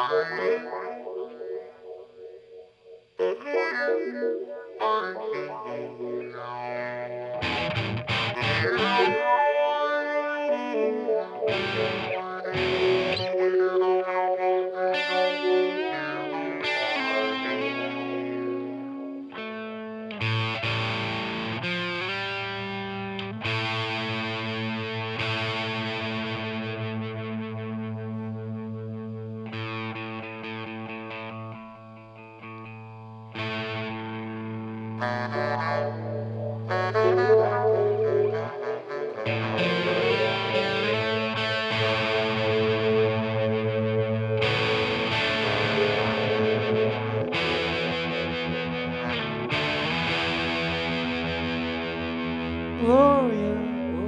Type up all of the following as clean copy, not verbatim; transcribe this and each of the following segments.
Gloria.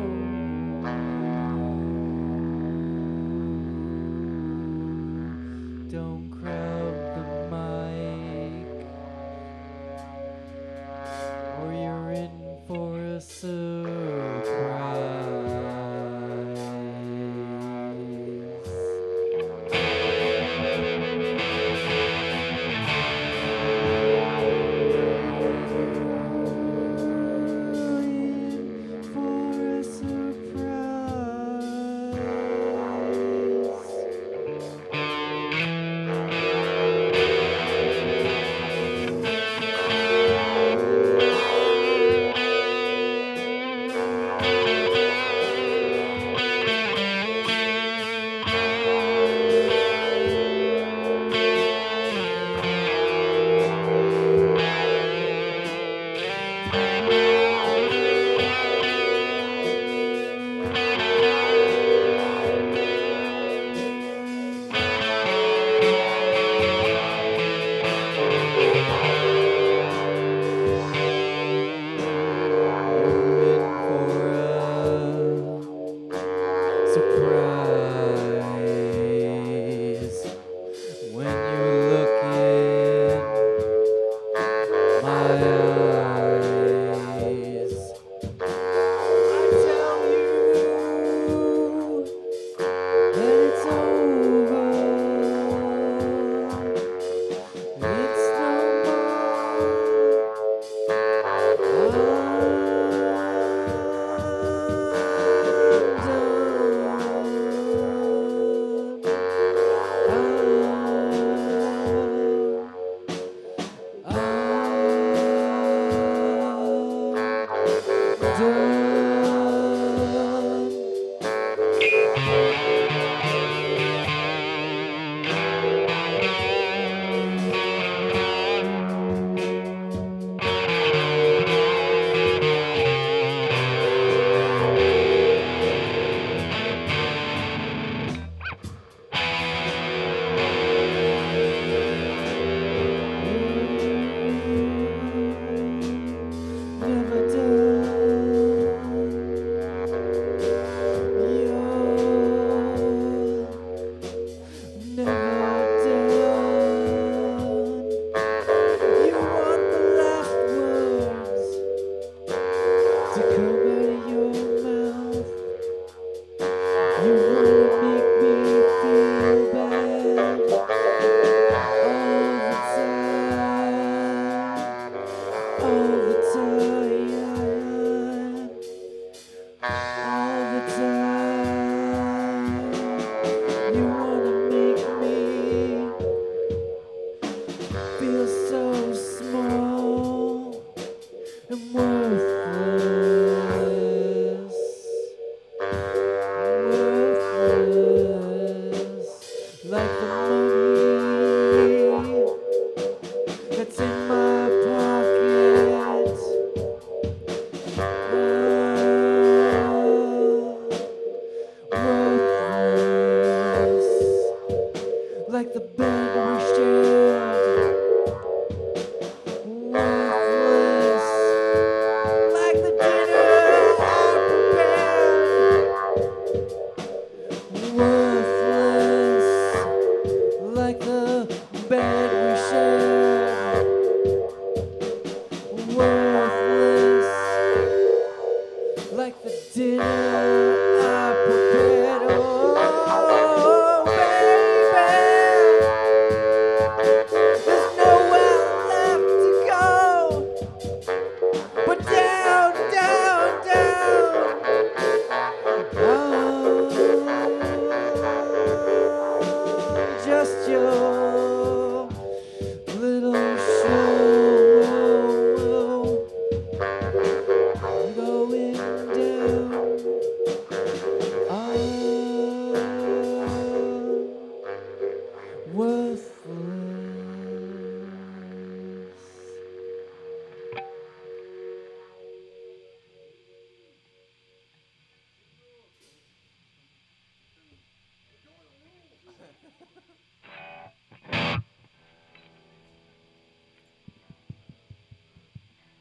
Don't crowd the mic, or you're in for a surprise when you look in my eyes. I tell you that it's over. It's no that's in my pocket.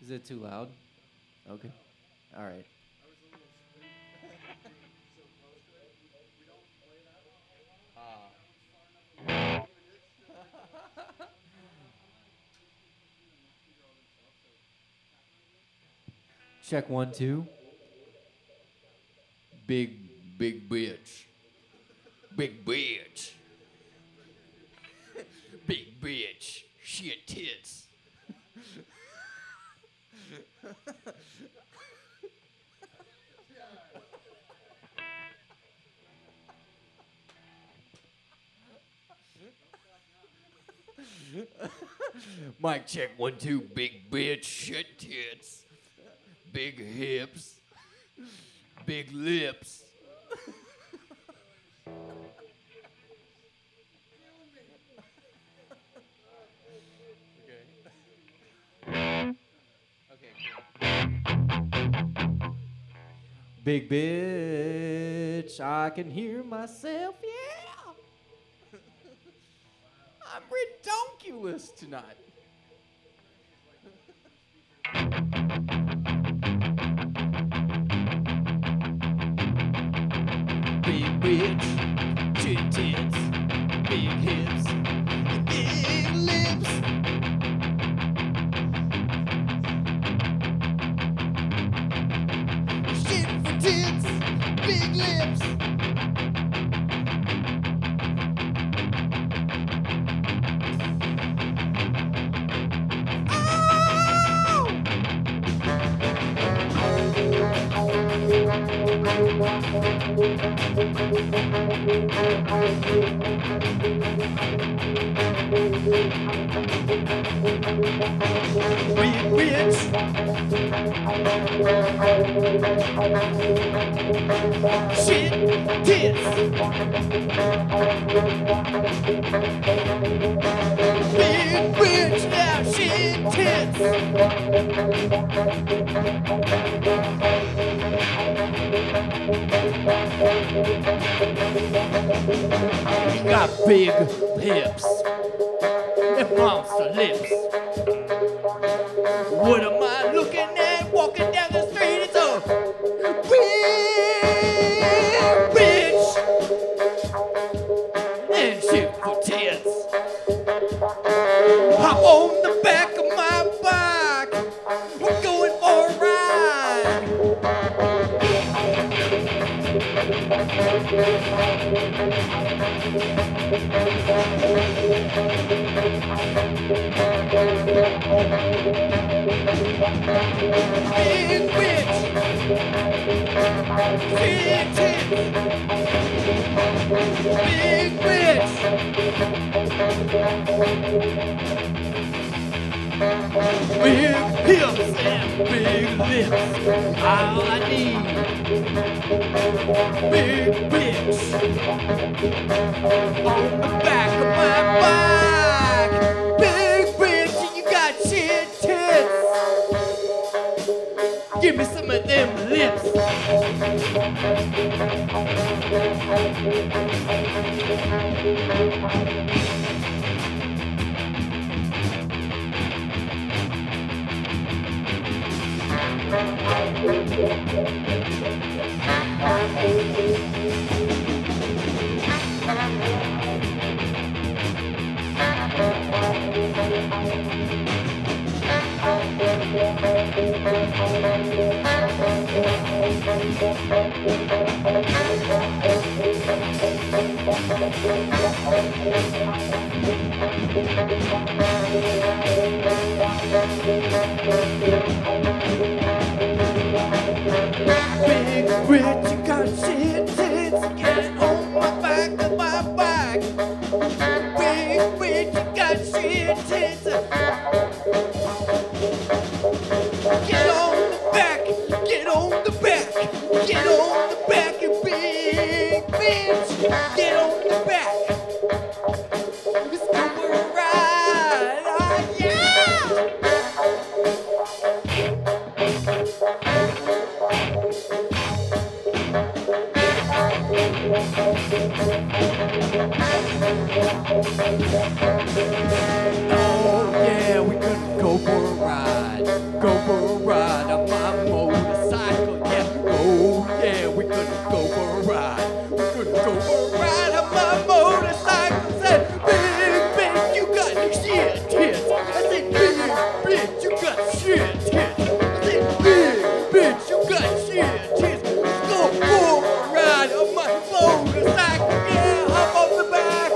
Is it too loud? Okay. All right. Check 1, 2. Big bitch. Big bitch. Big bitch. Shit tits. Mic check 1, 2. Big bitch. Shit tits. Big hips. Big lips. Big bitch, I can hear myself, yeah. I'm redonkulous tonight. Big bitch, shit tits, big hips, big lips. Shit for tits, big lips. Big bitch. Shit tits. Big bitch now, shit tits. You got big hips and monster lips. What am I looking at walking down the street? It's a big bitch and shit for tits. Hop on the back of my bike. We're going for a ride. Big bitch. Big tits. Big bitch. Big hips and big lips. All I need. Big bitch. On the back of my bike. Big bitch, and you got shit tits. Give me some of them lips. Big bitch, you got shit tits. Get on my back of my bike. Big bitch, you got shit tits. Get on the back, get on the back, get on the back, you big bitch. Get on the back. Let's go for a ride. Oh, yeah. Oh yeah, we could go for a ride. Go for a ride on my motorcycle. Yeah, oh yeah, we're gonna go for a ride. We're gonna go for a ride on my motorcycle. Said, big bitch, you got shit tits. I said, big bitch, you got shit tits. I said, big bitch, you got shit tits. Let's go for a ride on my motorcycle. Yeah, hop on the back.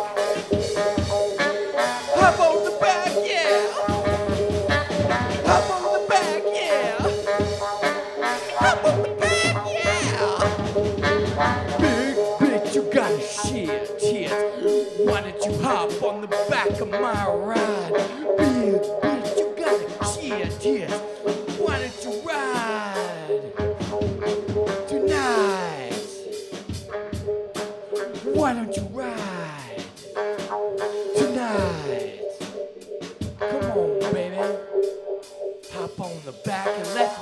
Hop on the back, yeah. Hop on the back, yeah. Hop on the back, yeah. Big bitch, you got a shit tits. Why don't you hop on the back of my ride? Big bitch, you got a shit tits. Why don't you ride tonight? Why don't you ride tonight? Come on, baby. Hop on the back and let's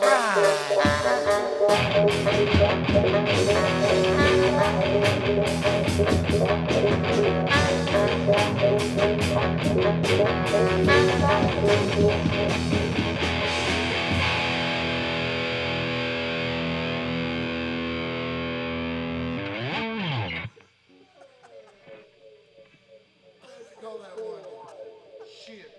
Call that one shit.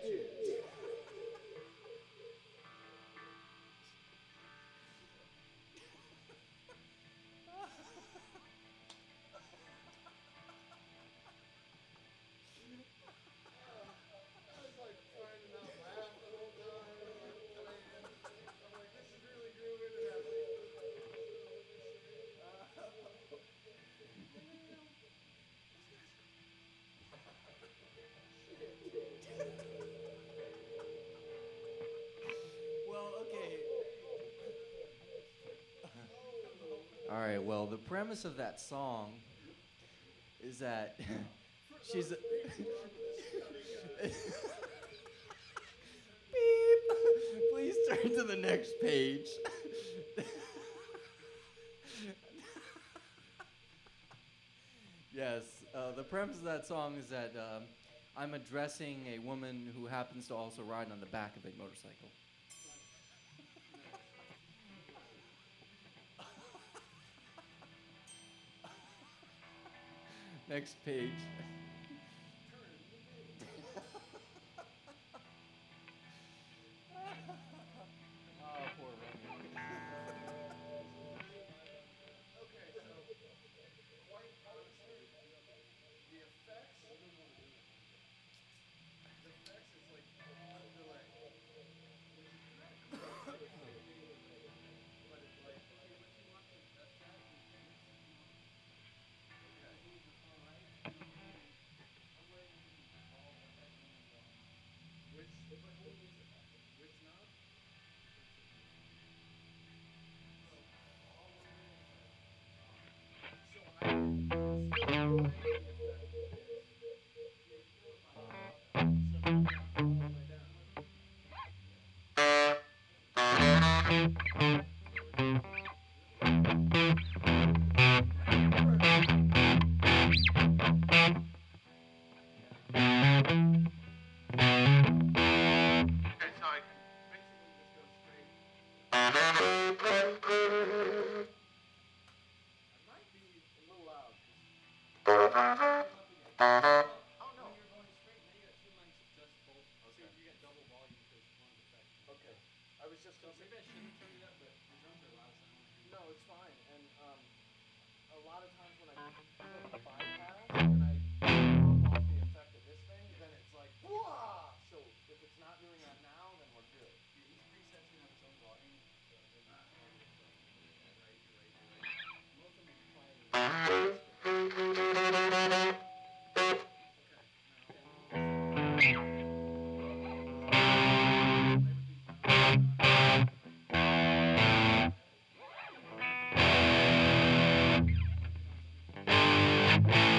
I was like trying to not laugh the whole time. I'm like, this is really grooving, and I'm like, Well, okay. All right, well, the premise of that song is that she's a beep. Please turn to the next page. Yes, the premise of that song is that I'm addressing a woman who happens to also ride on the back of a motorcycle. Next page. Oh, poor Remy. okay, so quite honestly, the effects is like on delay. Which is kind of cool. But it's like, okay, what you want to test that is this. Okay. Which knob? So I'm still playing the effect with this. So now all the way down. Okay, so I can basically just go straight. I might be a little loud. Oh no. You're going straight, now you got two mics just both. Okay. So you get double volume because one's effect. Okay. I was just gonna maybe I shouldn't turn it up, but the drums are loud, so I don't want to hear. No, it's fine. And a lot of times when I put the bypass and I turn off the effect of this thing, then it's like whoa. So if it's not doing that now, then we're good. Yeah, each preset's gonna have its own volume. So it doesn't matter. Right. Most of them will play. Okay.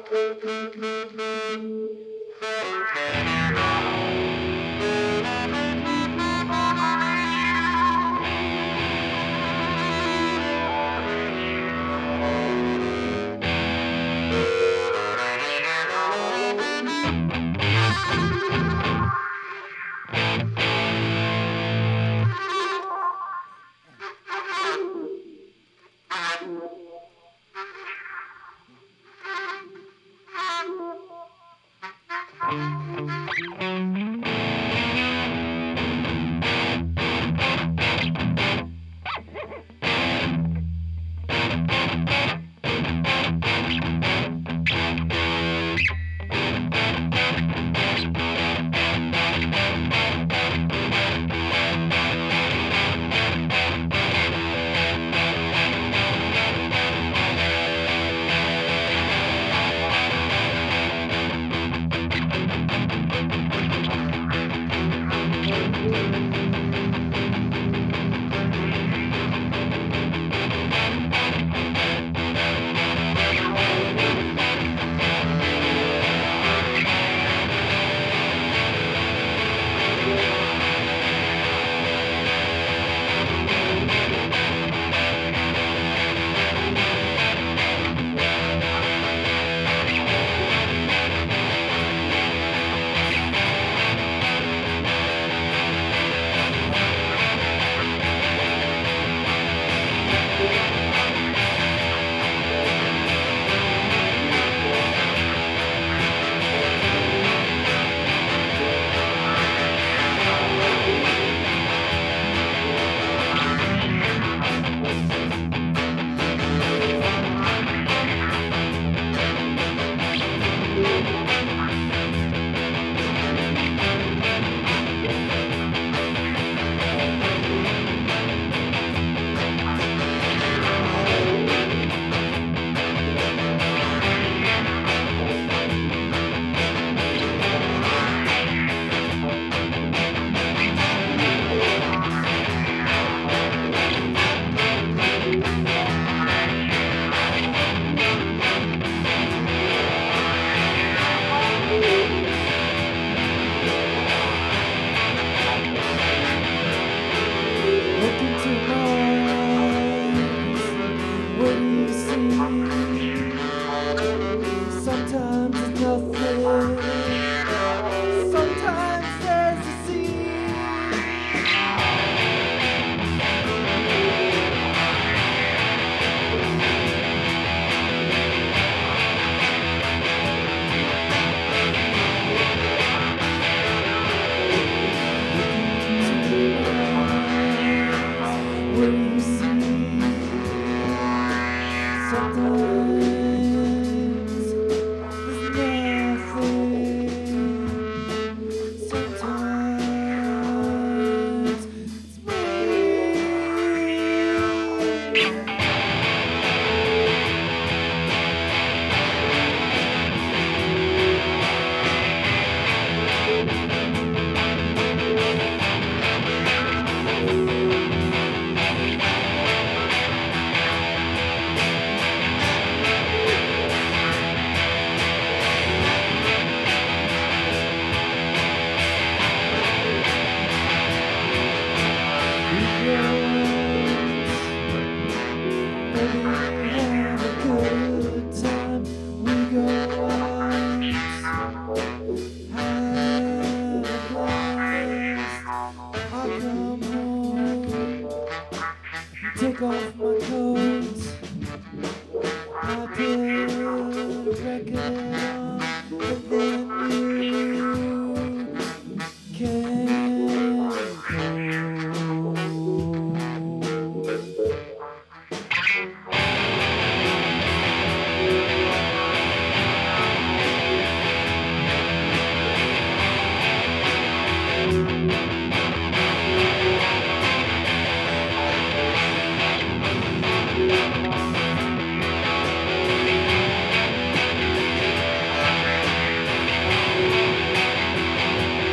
Take off my coat, I put a record on, and then you